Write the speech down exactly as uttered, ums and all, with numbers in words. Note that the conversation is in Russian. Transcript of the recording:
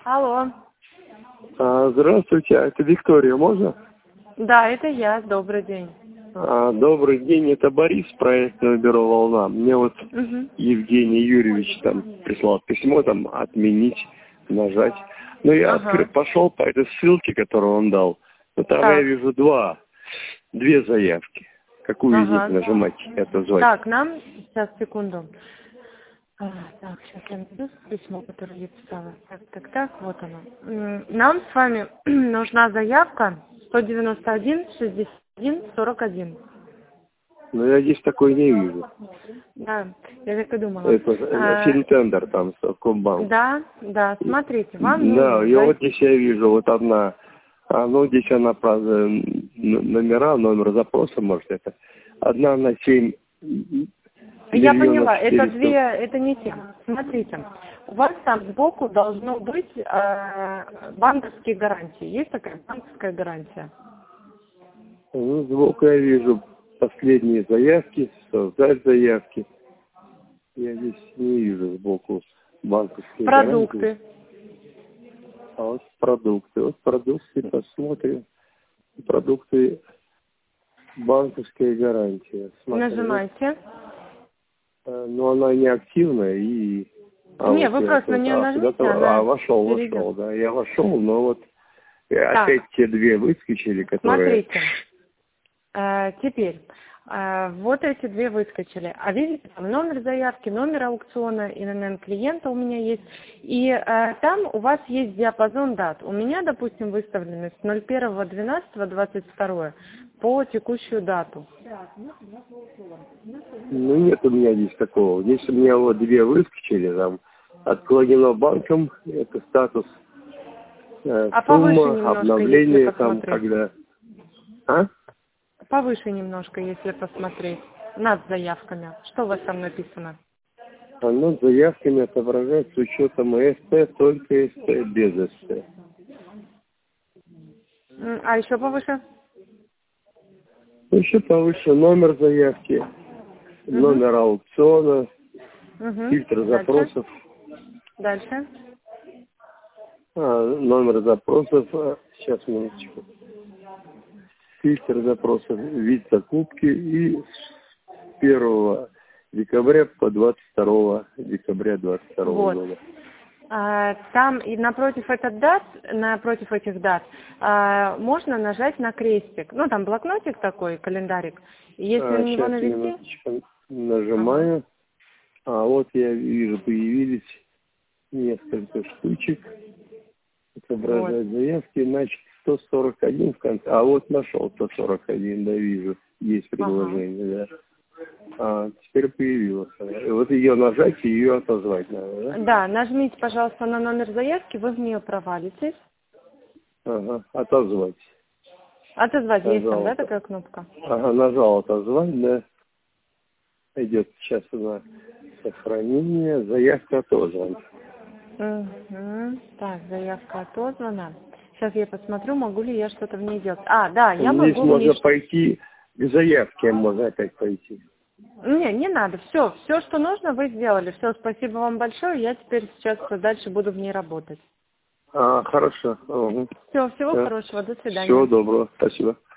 Алло. А, здравствуйте, а это Виктория, можно? Да, это я. Добрый день. А, добрый день, это Борис, проектное бюро «Волна». Мне вот Угу. Евгений Юрьевич там прислал письмо, там отменить, нажать. Но я Ага. откры- пошел по этой ссылке, которую он дал. Но там Так. я вижу два, две заявки. Какую из них Ага. нажимать и отозвать? Так, нам... Сейчас, секунду. А, так, сейчас я найду письмо, которое я писала. Так, так, так, вот оно. М, Нам с вами нужна заявка сто девяносто один шестьдесят один сорок один. Но я здесь такой не вижу. Да, я так и думала. Это А, Финтендер там, Совкомбанк. да, да, смотрите, вам Да, нужно я вот зайти. здесь я вижу, вот одна, а, ну, здесь она, правда, н- номера, номер запроса, может, это. Одна на семь Я миллионов поняла, это четыреста. две, это не те. Смотрите, у вас там сбоку должно быть э, банковские гарантии. Есть такая банковская гарантия? Ну, сбоку я вижу последние заявки, создать заявки. Я здесь не вижу сбоку банковские гарантии. Продукты. А вот продукты. Вот продукты посмотрим. Продукты банковская гарантия. Смотрим. Нажимайте. Э, Но она не активная и... А Не, вот вы я просто на тут, нее а, нажмите, куда-то, она а, вошел, перейдет. вошел, да, я вошел, но вот э, Так. опять те две выскочили, которые... Смотрите, э, теперь, э, вот эти две выскочили. А видите, там номер заявки, номер аукциона, ИНН клиента у меня есть. И э, там у вас есть диапазон дат. У меня, допустим, выставлены с ноль первого двенадцатого двадцать второго по текущую дату. Ну, нет у меня здесь такого. Здесь у меня вот две выскочили, там, отклонено банком, это статус, э, А повыше сумма, немножко, обновление, если там, посмотреть. когда... А? Повыше немножко, если посмотреть. Над заявками. Что у вас там написано? А над заявками отображать с учетом СТ, только СТ, без СТ. М, А еще повыше? Ну, еще повыше номер заявки, Угу. номер аукциона, Угу. фильтр Дальше. запросов, Дальше. а, номер запросов, а, сейчас, минуточку, фильтр запросов, вид закупки и с первого декабря по двадцать второго декабря двадцать второго Вот. года. А, там и напротив этих дат, напротив этих дат, а, можно нажать на крестик. Ну, там блокнотик такой, календарик. И если А, на него сейчас, навести... минуточку, нажимаю. А вот я вижу, появились несколько штучек. Отображать Вот. заявки, значит, сто сорок один в конце. А вот нашел сто сорок один, да, вижу. Есть Ага. предложение, да. А, теперь появилось. И вот ее нажать и ее отозвать надо, да? Да, нажмите, пожалуйста, на номер заявки, вы в нее провалитесь. Ага, отозвать. Отозвать есть там, Нажал. да, такая кнопка? Ага, нажал отозвать, да. Идет сейчас на сохранение, заявка отозвана. Угу. Так, заявка отозвана. Сейчас я посмотрю, могу ли я что-то в ней делать. А, да, я Здесь могу в можно ней... пойти к заявке, можно опять пойти. Не, не надо, все, все, что нужно, вы сделали. Все, спасибо вам большое, я теперь сейчас дальше буду в ней работать. А, хорошо. Угу. Все, всего Да. хорошего, до Всего свидания. доброго. Спасибо.